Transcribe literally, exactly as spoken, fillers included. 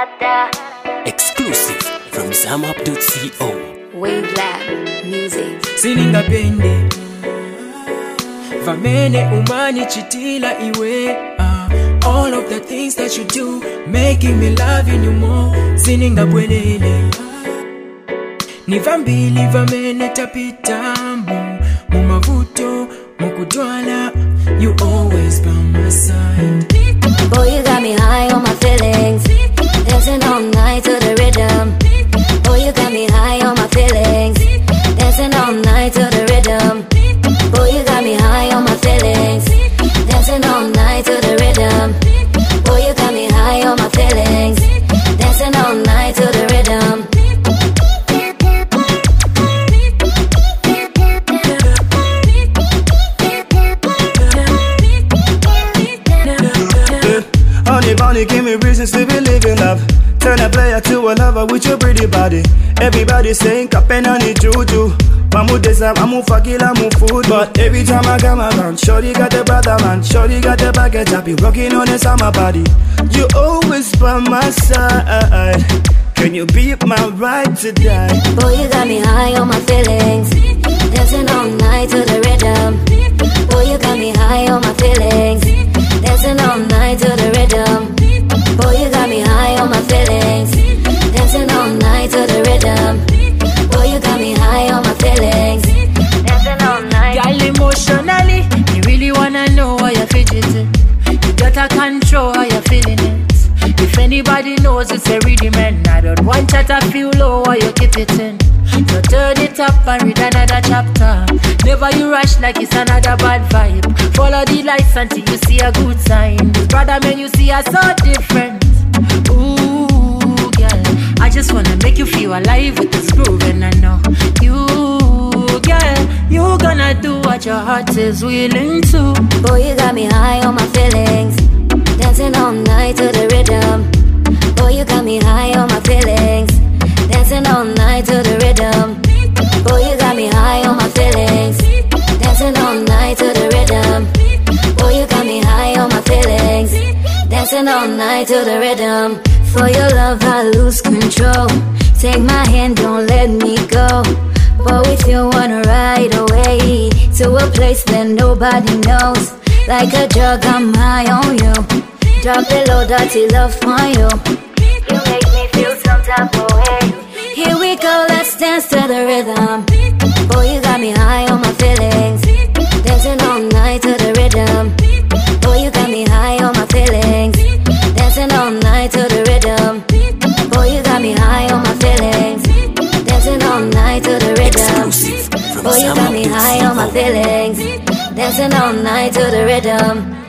Exclusive from zamup dot co. Wave Lab Music. Sininga pende Vamene umani chitila iwe uh, all of the things that you do making me loving you more. Sininga bwelele Nivambili vamene tapitamu Mumavuto, mukudwala. You always by my side. Boy, you got me high on my feelings, dancing all night to the rhythm. Boy, you got me high on my feelings, dancing all night to the rhythm. Boy, you got me high on my feelings, dancing all night to the rhythm. Boy, you got me high on my feelings, dancing all night to the rhythm. Honey bunny, give me reasons to believe in love. Turn a player to a lover with your pretty body. Everybody saying kapen honey juju. Mamu desa, mamu fakila, mamu food. But every time I come around, shorty got the brother man, shorty got the baggage. I be rocking on the summer body. You always by my side. Can you be my ride to die? Boy, you got me high on my feelings, dancing all night to the rhythm. Boy, you got me high on my feelings, dancing all night to the rhythm. Boy, you got me high on my feelings, dancing all night to the rhythm. Boy, you got me high on my feelings, dancing all night. Girl, emotionally, you really wanna know why you're fidgeting. You gotta control how you're feeling it. If anybody knows it's a rhythm, and I don't want you to feel low while you keep it in. So turn it up and read another chapter. Never you rush like it's another bad vibe. Follow the lights until you see a good sign. This brother man you see are so different. Ooh, girl, I just wanna make you feel alive with this groove. And I know you, girl, you gonna do what your heart is willing to. Boy, you got me high on my feelings, dancing all night to the rhythm. Boy, you got me high on my feelings, dancing all night to the rhythm. Boy, you got me high on my feelings, dancing all night to the rhythm. Boy, you got me high on my feelings, dancing all night to the rhythm. For your love I lose control. Take my hand, don't let me go. But if you wanna ride away to a place that nobody knows, like a drug, I'm high on you. Drop the low, dirty love on you. You make me feel some type of way. Here we go, let's dance to the rhythm. Boy, you got me high on my feelings, dancing all night to the rhythm. Boy, you got me high on my feelings, dancing all night to the rhythm. Boy, you got me high on my feelings, dancing all night to the rhythm. Boy, you got me high on my feelings, dancing all night to the rhythm.